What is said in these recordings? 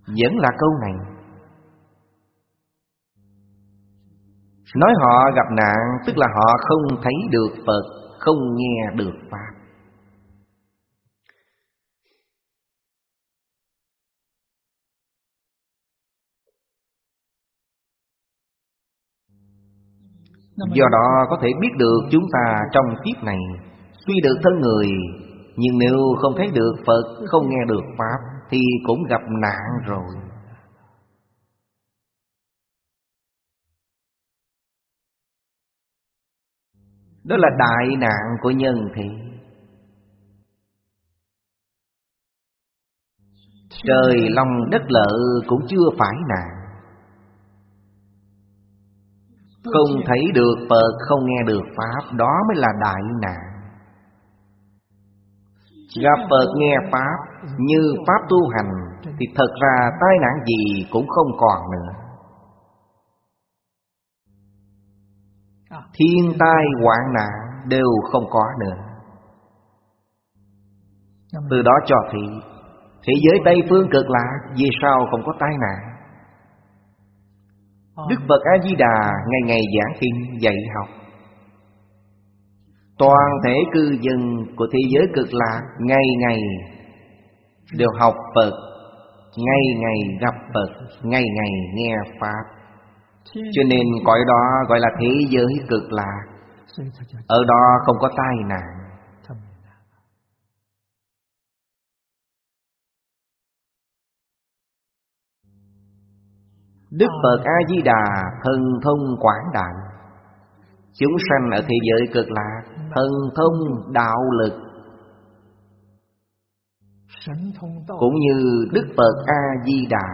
Vẫn là câu này. Nói họ gặp nạn tức là họ không thấy được Phật, không nghe được Pháp. Do đó có thể biết được chúng ta trong kiếp này tuy được thân người, nhưng nếu không thấy được Phật, không nghe được Pháp thì cũng gặp nạn rồi. Đó là đại nạn của nhân thế. Trời long đất lở cũng chưa phải nạn. Không thấy được Phật, không nghe được Pháp, đó mới là đại nạn. Gặp Phật nghe Pháp như Pháp tu hành thì thật ra tai nạn gì cũng không còn nữa. Thiên tai hoạn nạn đều không có nữa. Từ đó cho thấy thế giới Tây Phương Cực Lạc vì sao không có tai nạn. Đức Phật A-di-đà ngày ngày giảng kinh dạy học. Toàn thể cư dân của thế giới Cực Lạc ngày ngày đều học Phật, ngày ngày gặp Phật, ngày ngày nghe Pháp. Cho nên cõi đó gọi là thế giới Cực Lạc. Ở đó không có tai nạn. Đức Phật A-di-đà thần thông quảng đại. Chúng sanh ở thế giới Cực Lạc thần thông đạo lực cũng như Đức Phật A-di-đà.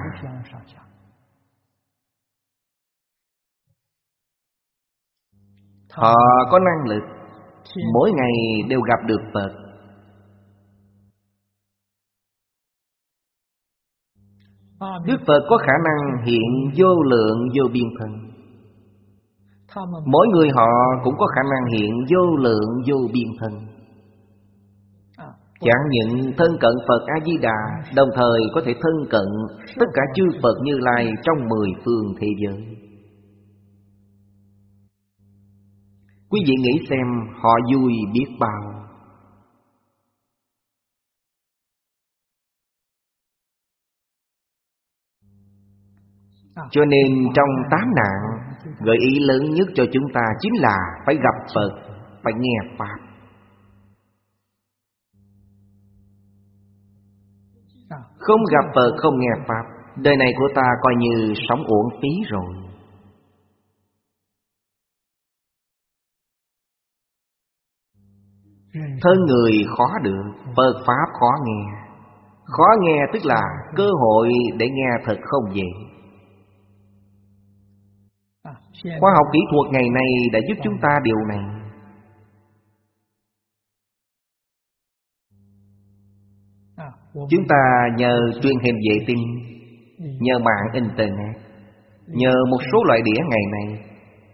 Họ có năng lực mỗi ngày đều gặp được Phật. Đức Phật có khả năng hiện vô lượng vô biên thân. Mỗi người họ cũng có khả năng hiện vô lượng vô biên thân. Chẳng những thân cận Phật A-di-đà, đồng thời có thể thân cận tất cả chư Phật Như Lai trong 10 phương thế giới. Quý vị nghĩ xem họ vui biết bao. Cho nên trong 8 nạn, gợi ý lớn nhất cho chúng ta chính là phải gặp Phật, phải nghe Pháp. Không gặp Phật, không nghe Pháp, đời này của ta coi như sống uổng phí rồi. Thân người khó được, Phật Pháp khó nghe. Khó nghe tức là cơ hội để nghe thật không dễ. Khoa học kỹ thuật ngày nay đã giúp chúng ta điều này. Chúng ta nhờ truyền hình vệ tinh, nhờ mạng Internet, nhờ một số loại đĩa ngày nay,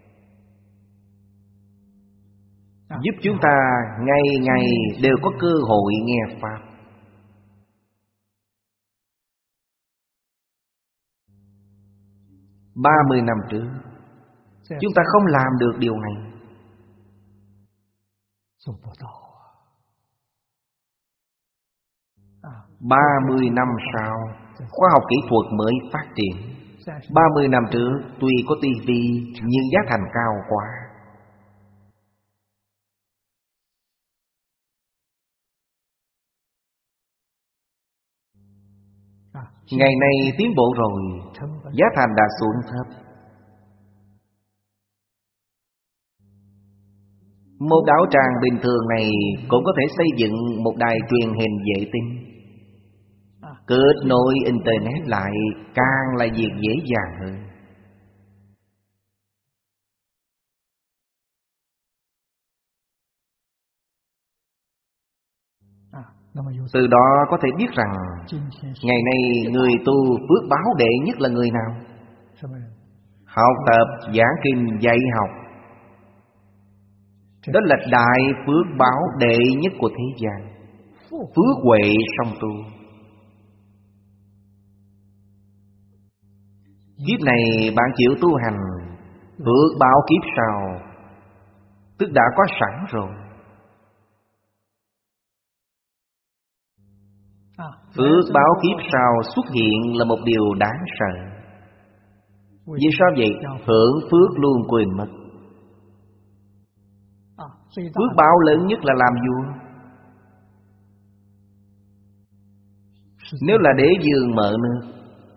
giúp chúng ta ngày ngày đều có cơ hội nghe Pháp. Ba 30 năm trước chúng ta không làm được điều này. 30 năm sau, khoa học kỹ thuật mới phát triển. 30 năm trước tuy có tivi nhưng giá thành cao quá. Ngày nay tiến bộ rồi, giá thành đã xuống thấp. Một đạo tràng bình thường này cũng có thể xây dựng một đài truyền hình vệ tinh. Kết nối Internet lại càng là việc dễ dàng hơn. Từ đó có thể biết rằng ngày nay người tu phước báo đệ nhất là người nào? Học tập, giảng kinh, dạy học. Đó là đại phước báo đệ nhất của thế gian. Phước huệ song tu. Kiếp này bạn chịu tu hành, phước báo kiếp sau tức đã có sẵn rồi. Phước báo kiếp sau xuất hiện là một điều đáng sợ. Vì sao vậy? Hưởng phước luôn quên mất. Phước báo lớn nhất là làm vua. Nếu là đế vương mở nước,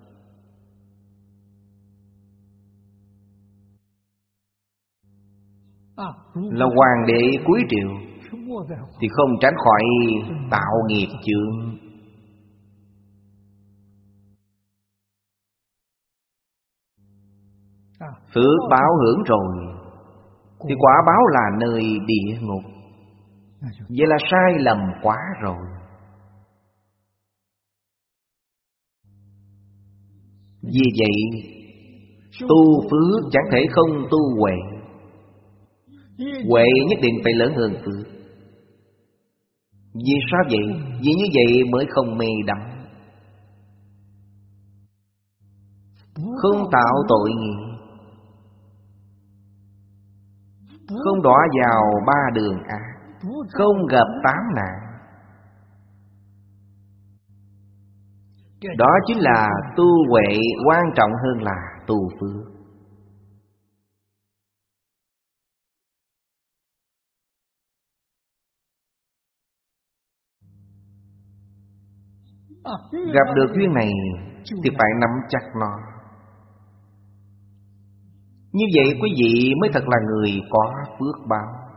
là hoàng đế cuối triều, thì không tránh khỏi tạo nghiệp chướng. Phước báo hưởng rồi thì quả báo là nơi địa ngục. Vậy là sai lầm quá rồi. Vì vậy tu phước chẳng thể không tu huệ. Huệ nhất định phải lớn hơn phước. Vì sao vậy? Vì như vậy mới không mê đắm, không tạo tội nghiệp, không đọa vào ba đường ác, không gặp tám nạn. Đó chính là tu huệ quan trọng hơn là tu phước. Gặp được duyên này thì phải nắm chắc nó. Như vậy quý vị mới thật là người có phước báo.